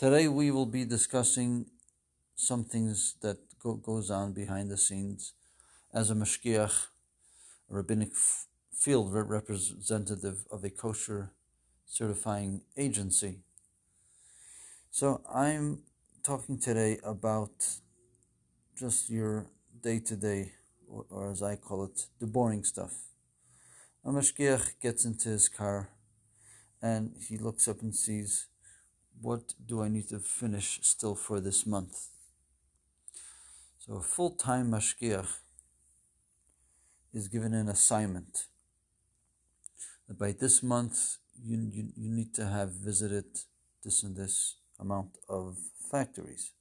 Today we will be discussing some things that goes on behind the scenes as a mashgiach, a rabbinic field representative of a kosher certifying agency. So I'm talking today about just your day-to-day, or as I call it, the boring stuff. A mashgiach gets into his car and he looks up and sees, what do I need to finish still for this month? So a full-time mashgiach is given an assignment that by this month you need to have visited this and this amount of factories.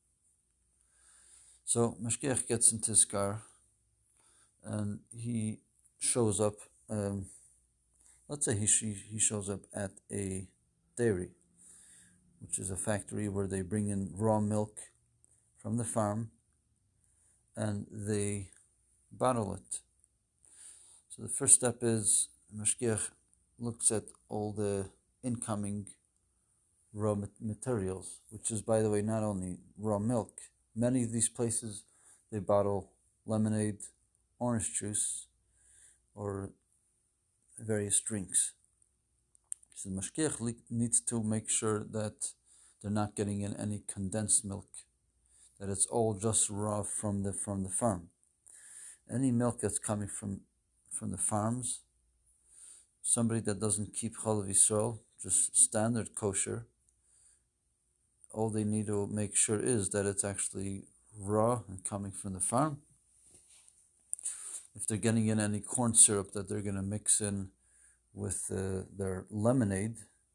So mashgiach gets into his car and he shows up. Let's say he shows up at a dairy, which is a factory where they bring in raw milk from the farm and they bottle it. So the first step is mashgiach looks at all the incoming raw materials, which is, by the way, not only raw milk. Many of these places, they bottle lemonade, orange juice, or various drinks. So the mashgiach needs to make sure that they're not getting in any condensed milk, that it's all just raw from the farm. Any milk that's coming from the farms, somebody that doesn't keep Chalav Yisrael, just standard kosher, all they need to make sure is that it's actually raw and coming from the farm. If they're getting in any corn syrup that they're going to mix in with their lemonade,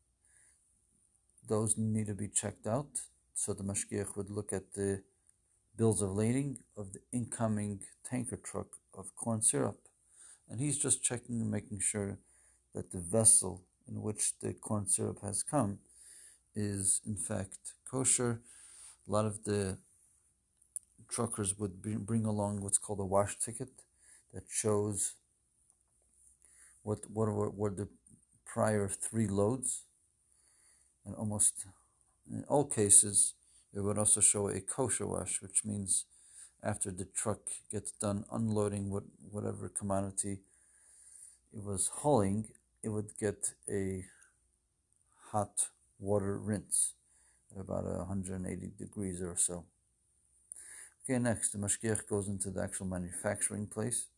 those need to be checked out. So the mashgiach would look at the bills of lading of the incoming tanker truck of corn syrup, and he's just checking and making sure that the vessel in which the corn syrup has come is in fact kosher. A lot of the truckers would bring along what's called a wash ticket that shows what were the prior 3 loads, and almost in all cases it would also show a kosher wash, which means after the truck gets done unloading whatever commodity it was hauling, it would get a hot water rinse at about 180 degrees or so. Okay, next, the mashgiach goes into the actual manufacturing place.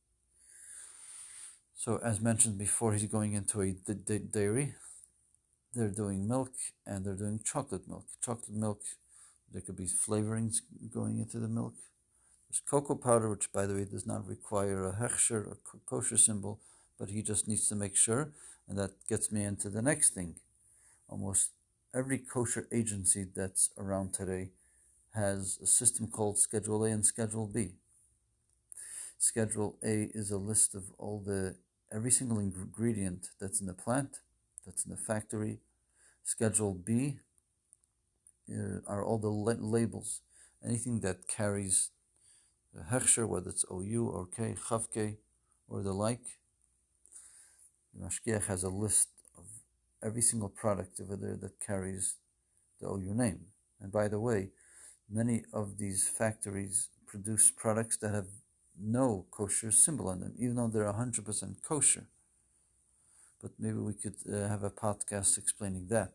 So as mentioned before, he's going into a dairy. They're doing milk and they're doing chocolate milk. Chocolate milk, there could be flavorings going into the milk. There's cocoa powder, which, by the way, does not require a hechsher or kosher symbol, but he just needs to make sure. And that gets me into the next thing. Almost every kosher agency that's around today has a system called Schedule A and Schedule B. Schedule A is a list of every single ingredient that's in the plant, that's in the factory. Schedule B are all the labels, anything that carries the hechsher, whether it's OU or K, Chavke, or the like. The mashgiach has a list of every single product over there that carries the OU name. And by the way, many of these factories produce products that have no kosher symbol on them, even though they're 100% kosher. But maybe we could have a podcast explaining that.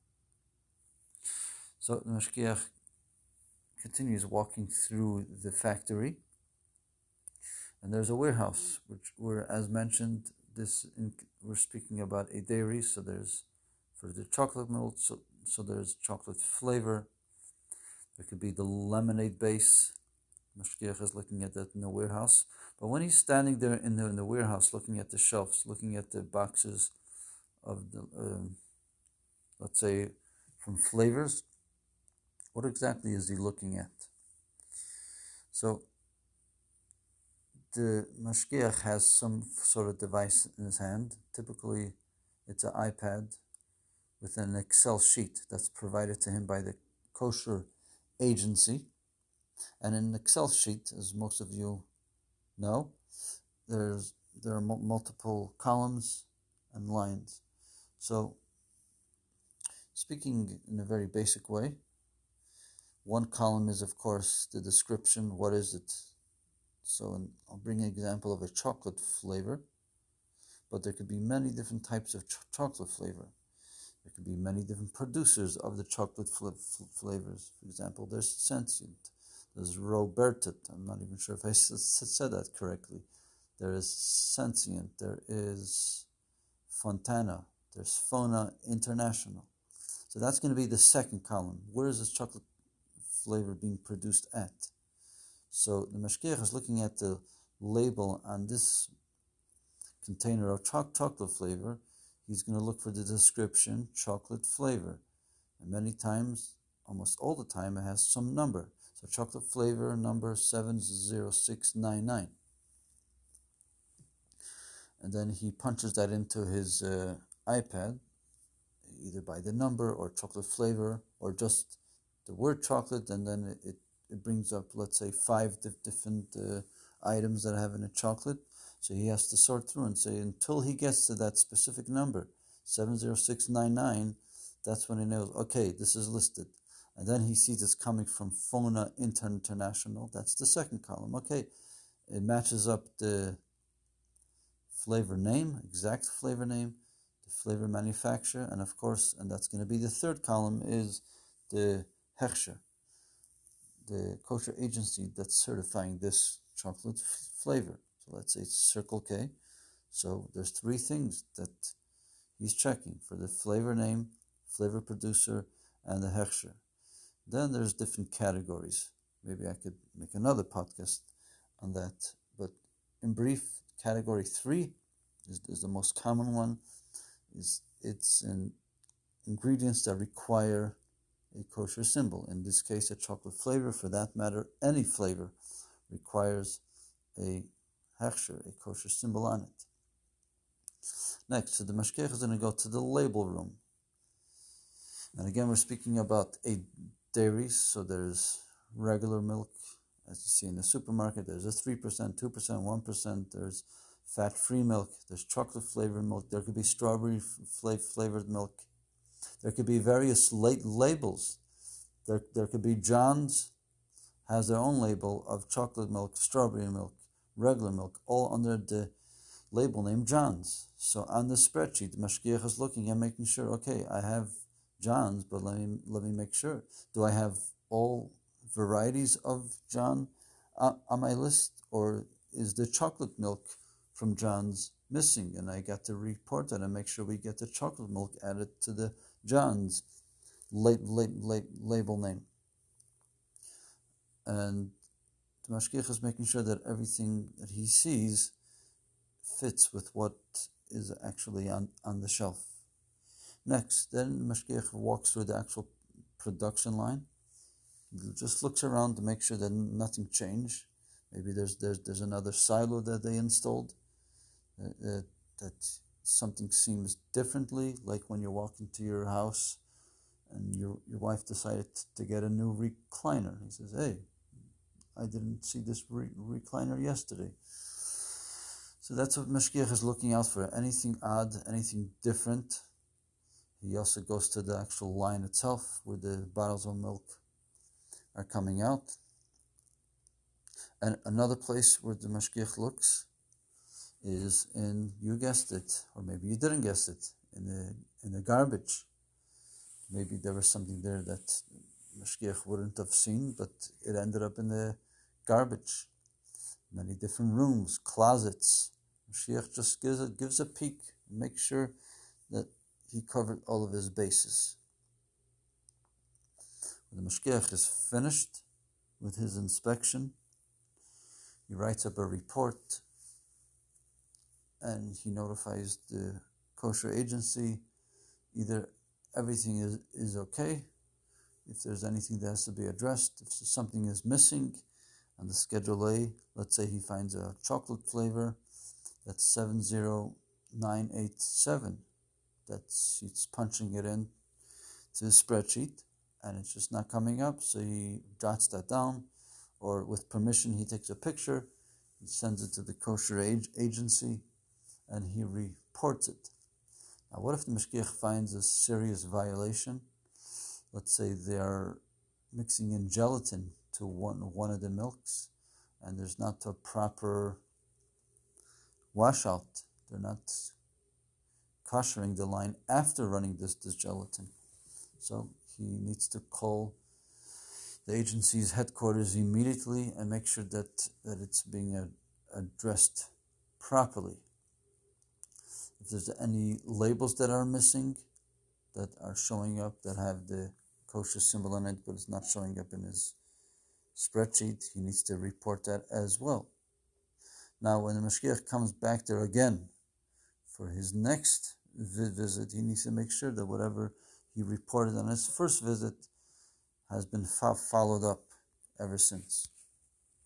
So the mashgiach continues walking through the factory, and there's a warehouse, where, as mentioned, we're speaking about a dairy. So there's, for the chocolate milk, so there's chocolate flavor. There could be the lemonade base. Mashgiach is looking at that in the warehouse. But when he's standing there in the warehouse, looking at the shelves, looking at the boxes of the, let's say, from flavors, what exactly is he looking at? So the mashgiach has some sort of device in his hand. Typically, it's an iPad with an Excel sheet that's provided to him by the kosher agency. And in an Excel sheet, as most of you know, there are multiple columns and lines. So Speaking in a very basic way, one column is, of course, the description. What is it? So I'll bring an example of a chocolate flavor, but there could be many different types of chocolate flavor. There could be many different producers of the chocolate flavors. For example, there's Sensient, there's Robertet. I'm not even sure if I said that correctly. There is Sensient, there is Fontana, there's Fona International. So that's going to be the second column. Where is this chocolate flavor being produced at? So the mashgiach is looking at the label on this container of chocolate flavor. He's going to look for the description, chocolate flavor. And many times, almost all the time, it has some number. So chocolate flavor number 70699. And then he punches that into his iPad, either by the number or chocolate flavor or just the word chocolate, and then it brings up, let's say, 5 different items that have in a chocolate. So he has to sort through and say, until he gets to that specific number, 70699, that's when he knows, okay, this is listed. And then he sees it's coming from Fona International. That's the second column. Okay, it matches up the flavor name, exact flavor name, the flavor manufacturer, and of course, and that's going to be the third column, is the Hechsher, the kosher agency that's certifying this chocolate flavor. So let's say it's Circle K. So there's 3 things that he's checking for: the flavor name, flavor producer, and the Hechsher. Then there's different categories. Maybe I could make another podcast on that. But in brief, category 3 is the most common one. It's in ingredients that require a kosher symbol. In this case, a chocolate flavor. For that matter, any flavor requires a hechsher, a kosher symbol on it. Next, so the mashgiach is going to go to the label room. And again, we're speaking about a dairies. So there's regular milk, as you see in the supermarket. There's a 3%, 2%, 1%. There's fat-free milk. There's chocolate-flavored milk. There could be strawberry-flavored milk. There could be various labels. There could be John's has their own label of chocolate milk, strawberry milk, regular milk, all under the label name John's. So on the spreadsheet, the mashgiach is looking and making sure, okay, I have John's, but let me make sure. Do I have all varieties of John on my list, or is the chocolate milk from John's missing? And I got to report that and make sure we get the chocolate milk added to the John's label name. And the mashgiach is making sure that everything that he sees fits with what is actually on the shelf. Next, then the mashgiach walks through the actual production line. He just looks around to make sure that nothing changed. Maybe there's another silo that they installed, that something seems differently, like when you walk into your house and your wife decided to get a new recliner. He says, hey, I didn't see this recliner yesterday. So that's what mashgiach is looking out for. Anything odd, anything different. He also goes to the actual line itself where the bottles of milk are coming out. And another place where the mashgiach looks is in, you guessed it, or maybe you didn't guess it, in the garbage. Maybe there was something there that mashgiach wouldn't have seen, but it ended up in the garbage. Many different rooms, closets. Mashgiach just gives a peek, make sure that he covered all of his bases. When the mashgiach is finished with his inspection, he writes up a report and he notifies the kosher agency either everything is okay, if there's anything that has to be addressed, if something is missing on the Schedule A. Let's say he finds a chocolate flavor that's 70987. He's punching it in to the spreadsheet and it's just not coming up, so he jots that down, or with permission he takes a picture, he sends it to the kosher agency and he reports it. Now, what if the Mashgiach finds a serious violation? Let's say they are mixing in gelatin to one of the milks, and there's not a proper washout. They're not koshering the line after running this gelatin. So he needs to call the agency's headquarters immediately and make sure that it's being addressed properly. If there's any labels that are missing, that are showing up, that have the kosher symbol on it, but it's not showing up in his spreadsheet, he needs to report that as well. Now, when the Mashgiach comes back there again for his next visit, he needs to make sure that whatever he reported on his first visit has been followed up ever since.